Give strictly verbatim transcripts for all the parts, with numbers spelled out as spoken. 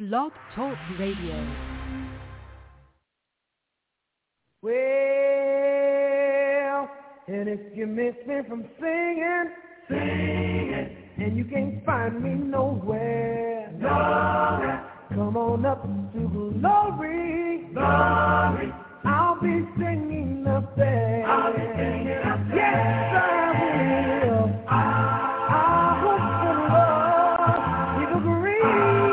Blog Talk Radio. Well, and if you miss me from singing, singing, and you can't find me nowhere, nowhere, come on up to glory, glory. I'll be singing up there. I'll be singing up there. Yes, I will. I, I hope the Lord will agree.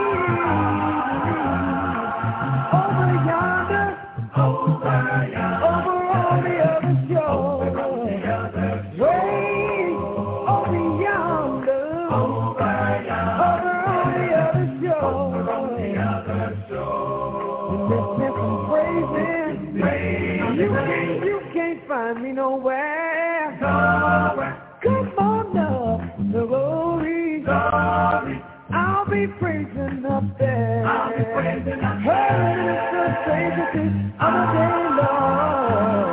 Over yonder, over yonder, over on the other shore, over on the other shore. Way over yonder, over yonder, over on the other shore, over on the other shore. You miss me from praising. You can't, you can't find me nowhere. Nowhere. Come on up, the glory. Glory. I'll be praising up there. I'll be praising up there. Heard it's the praises of the day, Lord.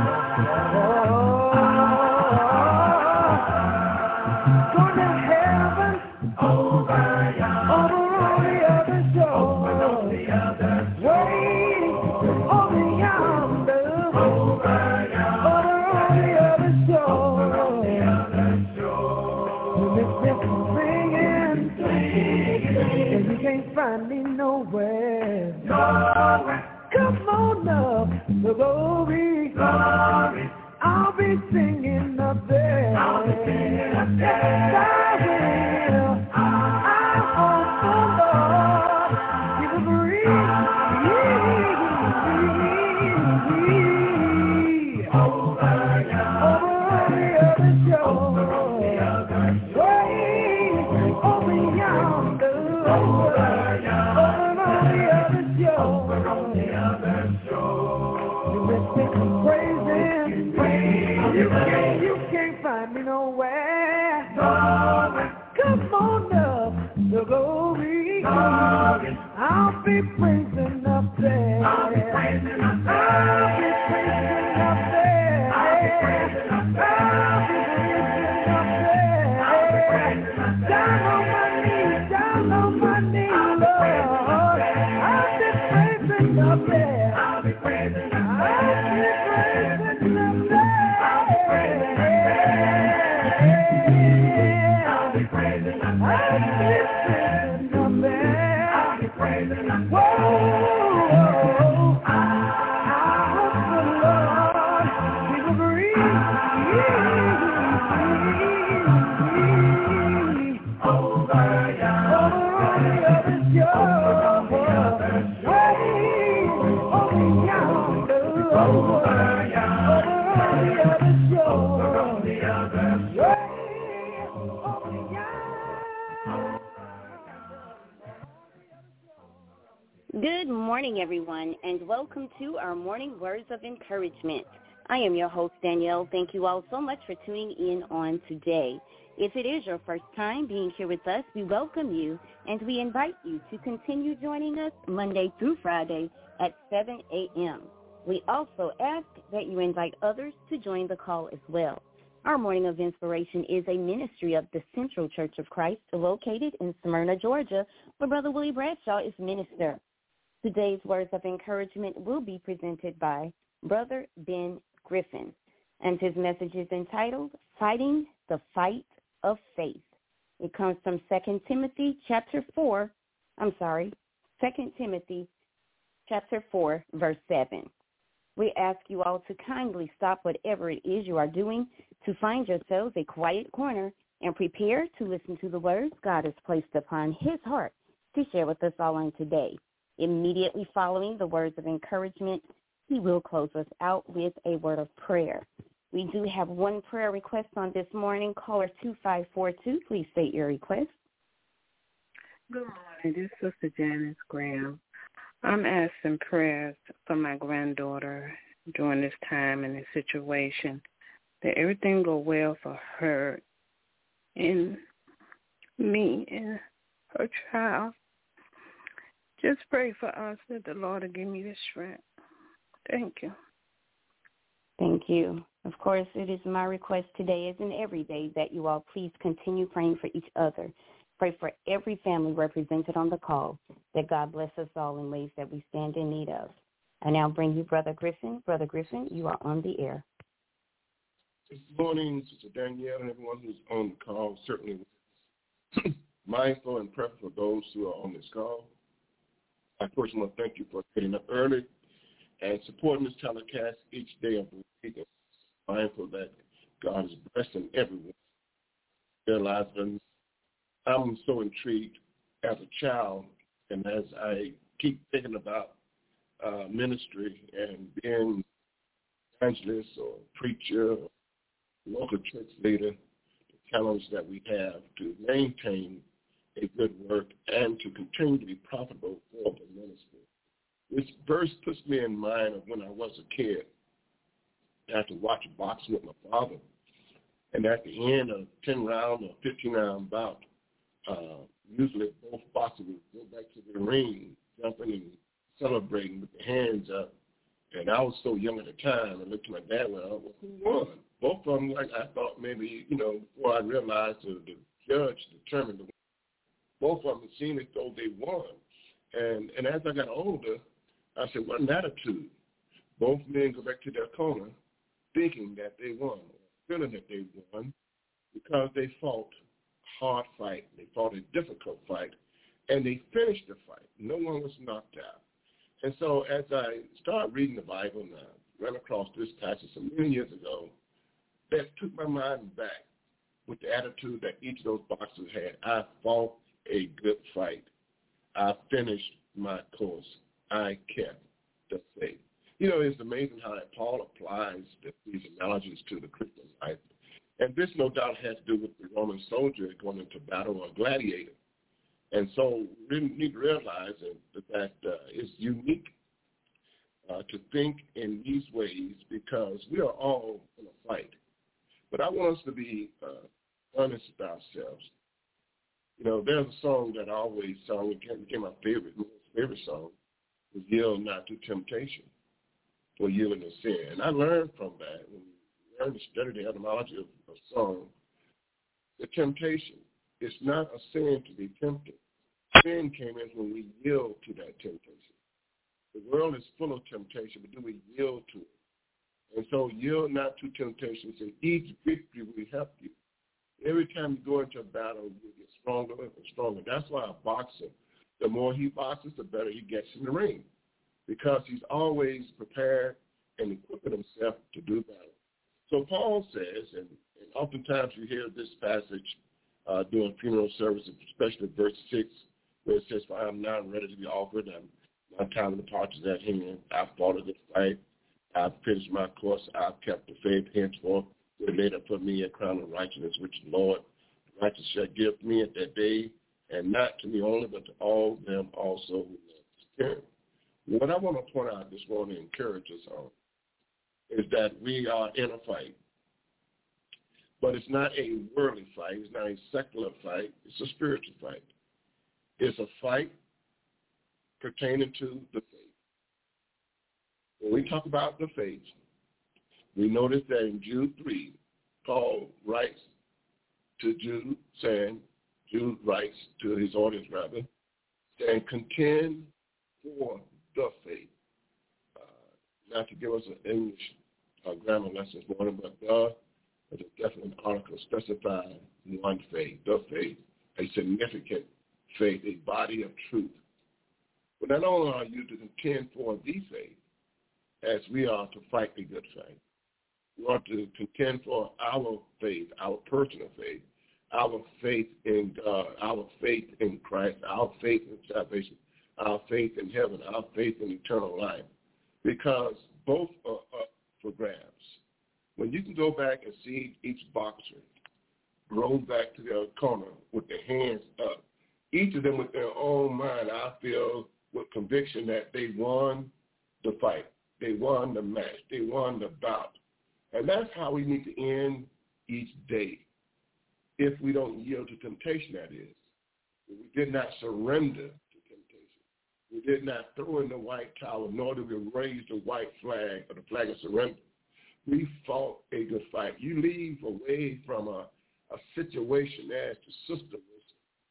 Oh, going to heaven. Over yonder. Over on the other shore. Over on the other shore. Way over yonder. Over yonder. Over on the other shore. Over on the other shore. You miss me from singing. Singing. And you can't find me nowhere. Nowhere. Come on up, the glory. Glory. I'll be singing up there. I'll be singing up there. Yes, I will. I, I hope the Lord will agree. Over yonder. Over on the other shore. Over on the other shore. Way over yonder. Over yonder. Over on the other shore. Over on the other shore. You miss me from praising. You can't, you can't find me nowhere. Nowhere. Come on up, the glory. Glory. I'll be praising up there. I'll be praising up there. I'll be praising up there. I'll be praising up there. I'll be praising up there. Down on my knees, down on my knees, Lord. I'll be praising up there. I'll be praising up there. I'll be praising up there. I'll be praising up there. I'll be praising up there. I'll be praising up there. Whoa, I hope the Lord will agree. Over yonder, over on the other shore, over on the other shore. Over yonder, over yonder, over on the other shore, over on the other shore. Over yonder. Good morning, everyone, and welcome to our morning words of encouragement. I am your host, Danielle. Thank you all so much for tuning in on today. If it is your first time being here with us, we welcome you, and we invite you to continue joining us Monday through Friday at seven a.m. We also ask that you invite others to join the call as well. Our Morning of Inspiration is a ministry of the Central Church of Christ located in Smyrna, Georgia, where Brother Willie Bradshaw is minister. Today's words of encouragement will be presented by Brother Ben Griffin, and his message is entitled, Fighting the Fight of Faith. It comes from Second Timothy chapter four, I'm sorry, Second Timothy chapter four, verse seven. We ask you all to kindly stop whatever it is you are doing to find yourselves a quiet corner and prepare to listen to the words God has placed upon his heart to share with us all on today. Immediately following the words of encouragement, he will close us out with a word of prayer. We do have one prayer request on this morning. Caller two five four two, please state your request. Good morning. This is Sister Janice Graham. I'm asking prayers for my granddaughter during this time and this situation, that everything go well for her and me and her child. Just pray for us that the Lord will give me the strength. Thank you. Thank you. Of course, it is my request today, as in every day, that you all please continue praying for each other. Pray for every family represented on the call, that God bless us all in ways that we stand in need of. I now bring you Brother Griffin. Brother Griffin, you are on the air. Good morning, Sister Danielle, and everyone who's on the call. Certainly mindful and prayerful for those who are on this call. I personally want to thank you for getting up early and supporting this telecast each day of the week. Mindful that God is blessing everyone. Their lives. And I'm so intrigued as a child, and as I keep thinking about uh, ministry and being evangelist or preacher or local church leader, the challenge that we have to maintain a good work and to continue to be profitable for the ministry. This verse puts me in mind of when I was a kid. I had to watch boxing with my father. And at the end of ten round or fifteen round bout, uh, usually both boxers would go back to the ring, jumping and celebrating with their hands up. And I was so young at the time, and looked at my dad and went, oh, well, who won? Both of them, like I thought maybe, you know, before I realized the, the judge determined the win. Both of them seemed as though they won. And and as I got older, I said, what an attitude. Both men go back to their corner thinking that they won, feeling that they won, because they fought a hard fight. They fought a difficult fight, and they finished the fight. No one was knocked out. And so as I started reading the Bible, and I ran across this passage some many years ago, that took my mind back with the attitude that each of those boxers had. I fought a good fight. I finished my course. I kept the faith. You know, it's amazing how that Paul applies these analogies to the Christian life. And this, no doubt, has to do with the Roman soldier going into battle or gladiator. And so we need to realize that uh, it's unique uh, to think in these ways because we are all in a fight. But I want us to be uh, honest with ourselves. You know, there's a song that I always sung. It became my favorite, my favorite song, was Yield Not to Temptation, or Yielding to Sin. And I learned from that, when we learned to study the etymology of a song, the temptation. It's not a sin to be tempted. Sin came in when we yield to that temptation. The world is full of temptation, but do we yield to it? And so yield not to temptations, and each victory will help you. Every time you go into a battle, you get stronger and stronger. That's why a boxer, the more he boxes, the better he gets in the ring, because he's always prepared and equipping himself to do battle. So Paul says, and, and oftentimes you hear this passage uh, during funeral services, especially verse six, where it says, for I am now ready to be offered, and my time of departure is at hand. I've fought a good fight. I've finished my course. I've kept the faith. Henceforth, they laid up for me a crown of righteousness, which the Lord, the righteous, shall give me at that day, and not to me only, but to all them also who love his. What I want to point out this morning and encourage us on is that we are in a fight. But it's not a worldly fight. It's not a secular fight. It's a spiritual fight. It's a fight pertaining to the faith. When we talk about the faith, we notice that in Jude three, Paul writes to Jude, saying, Jude writes to his audience, rather, saying, contend for the faith. Uh, not to give us an English uh, grammar lesson this morning, but the is a definite article specifying one faith, the faith, a significant faith, a body of truth. But not only are you to contend for the faith, as we are to fight the good fight, we are to contend for our faith, our personal faith, our faith in God, our faith in Christ, our faith in salvation, our faith in heaven, our faith in eternal life, because both are up for grabs. When you can go back and see each boxer roll back to their corner with their hands up, each of them with their own mind, I feel with conviction that they won the fight. They won the match. They won the bout. And that's how we need to end each day. If we don't yield to temptation, that is. We did not surrender to temptation. We did not throw in the white towel, nor did we raise the white flag or the flag of surrender. We fought a good fight. You leave away from a, a situation as the sister was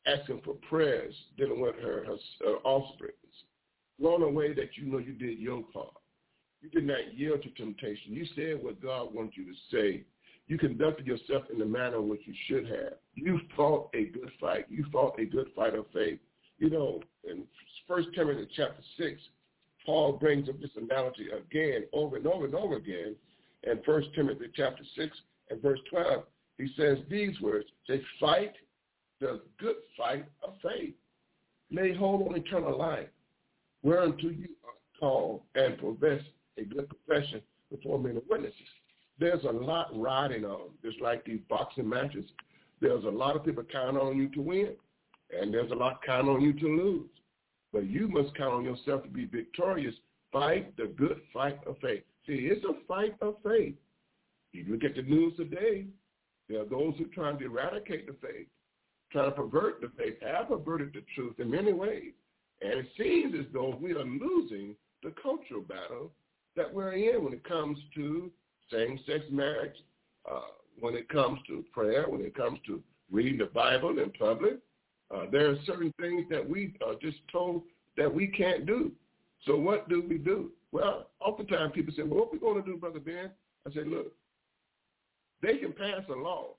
asking for prayers, dealing with her, her, her offspring. Go in a way that you know you did your part. You did not yield to temptation. You said what God wants you to say. You conducted yourself in the manner in which you should have. You fought a good fight. You fought a good fight of faith. You know, in First Timothy chapter six, Paul brings up this analogy again, over and over and over again. In First Timothy chapter six and verse twelve, he says these words, say, fight the good fight of faith. Lay hold on eternal life, whereunto you are called, and profess a good profession before many witnesses. There's a lot riding on, just like these boxing matches. There's a lot of people counting on you to win, and there's a lot counting on you to lose. But you must count on yourself to be victorious. Fight the good fight of faith. See, it's a fight of faith. You look at the news today, there are those who are trying to eradicate the faith, trying to pervert the faith, have perverted the truth in many ways. And it seems as though we are losing the cultural battle that we're in when it comes to same-sex marriage, uh, when it comes to prayer, when it comes to reading the Bible in public. Uh, there are certain things that we are just told that we can't do. So what do we do? Well, oftentimes people say, well, what are we going to do, Brother Ben? I say, look, they can pass a law,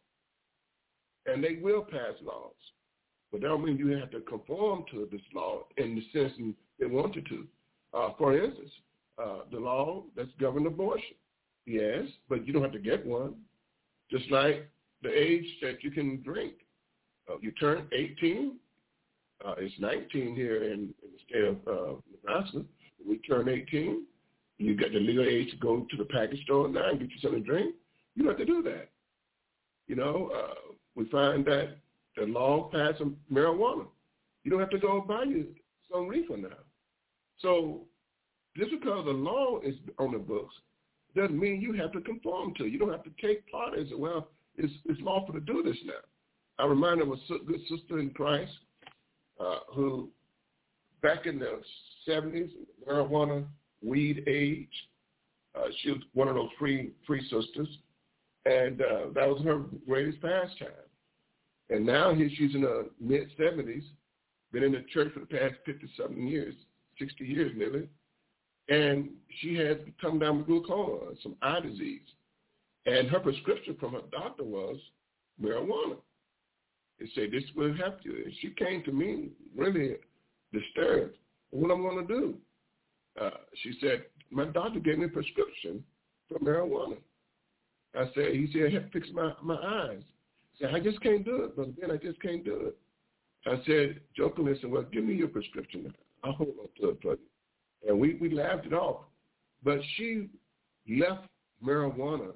and they will pass laws. But that don't mean you have to conform to this law in the sense they want you to. Uh, for instance, uh, the law that's governed abortion. Yes, but you don't have to get one. Just like the age that you can drink. Uh, you turn eighteen. Uh, it's nineteen here in, in the state of uh, Nebraska. When we turn eighteen, you got the legal age to go to the package store now and get you something to drink. You don't have to do that. You know, uh, we find that the law passed on marijuana. You don't have to go buy you some reefer now. So just because the law is on the books doesn't mean you have to conform to it. You don't have to take part in it. Well, it's, it's lawful to do this now. I remind of a good sister in Christ uh, who, back in the seventies, marijuana, weed age, uh, she was one of those free free sisters, and uh, that was her greatest pastime. And now here she's in her mid-seventies, been in the church for the past fifty-something years, sixty years nearly, and she has come down with glaucoma, some eye disease. And her prescription from her doctor was marijuana. They said, this will help you. And she came to me really disturbed. What am I going to do? Uh, she said, my doctor gave me a prescription for marijuana. I said, he said, help fix my, my eyes. I said, I just can't do it, Brother Ben, I just can't do it. I said, jokingly, I said, well, give me your prescription. I'll hold on to it for you. And we, we laughed it off. But she left marijuana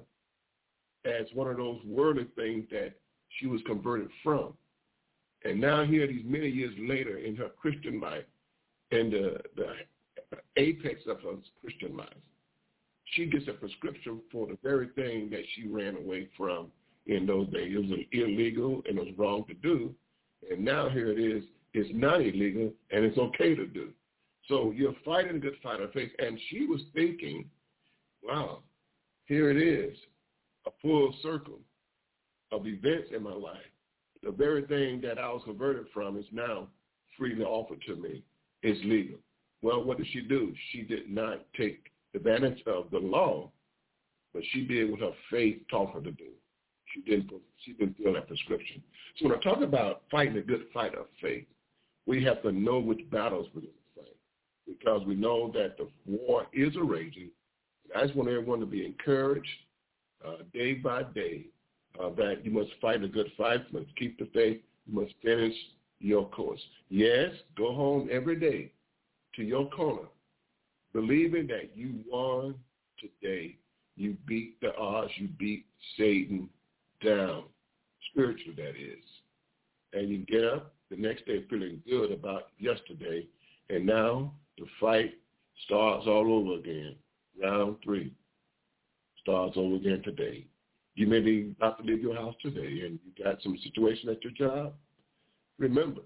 as one of those worldly things that she was converted from. And now here, these many years later in her Christian life, and the, the apex of her Christian life, she gets a prescription for the very thing that she ran away from in those days. It was illegal and it was wrong to do. And now here it is, it's not illegal and it's okay to do. So you're fighting a good fight of faith. And she was thinking, wow, here it is, a full circle of events in my life. The very thing that I was converted from is now freely offered to me. It's legal. Well, what did she do? She did not take advantage of the law, but she did what her faith taught her to do. She didn't, she didn't fill that prescription. So when I talk about fighting a good fight of faith, we have to know which battles we're going to fight, because we know that the war is a raging. I just want everyone to be encouraged uh, day by day uh, that you must fight a good fight, you must keep the faith, you must finish your course. Yes, go home every day to your corner, believing that you won today. You beat the odds, you beat Satan down, spiritually that is. And you get up the next day feeling good about yesterday, and now the fight starts all over again. Round three starts over again today. You may be about to leave your house today and you got some situation at your job. Remember,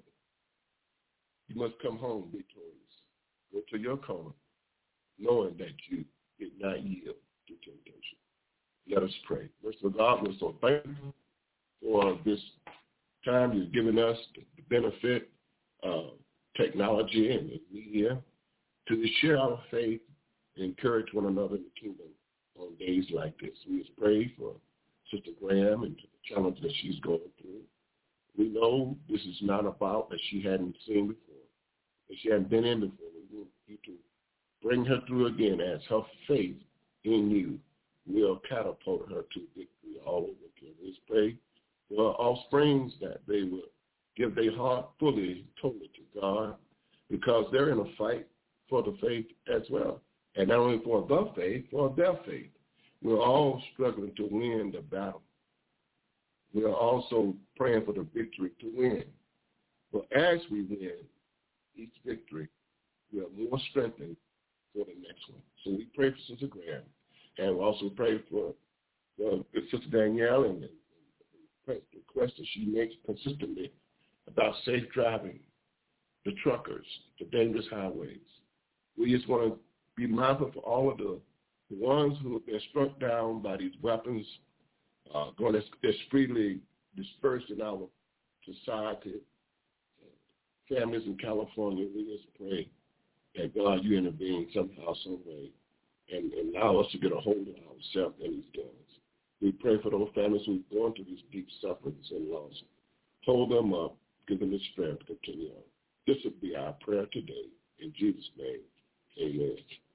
you must come home victorious. Go to your corner, knowing that you did not yield to temptation. Let us pray. Merciful God, we're so thankful for this time you've given us the benefit of technology and the media to share our faith and encourage one another in the kingdom on days like this. We just pray for Sister Graham and the challenge that she's going through. We know this is not about that she hadn't seen before, that she hadn't been in before. We want you to bring her through again as her faith in you will catapult her to victory all over again. We just pray for our offsprings that they will give their heart fully, totally to God, because they're in a fight for the faith as well. And not only for the faith, for their faith. We're all struggling to win the battle. We are also praying for the victory to win. But as we win each victory, we are more strengthened for the next one. So we pray for Sister Graham, and we also pray for uh, Sister Danielle and the request that she makes consistently about safe driving, the truckers, the dangerous highways. We just want to be mindful for all of the, the ones who have been struck down by these weapons, uh, going as, as freely dispersed in our society. Uh, families in California, we just pray that God, you intervene somehow, some way, and, and allow us to get a hold of ourselves and these guns. We pray for those families who are going through these deep sufferings and loss. Hold them up, give them the strength to continue on. This would be our prayer today. In Jesus' name, amen.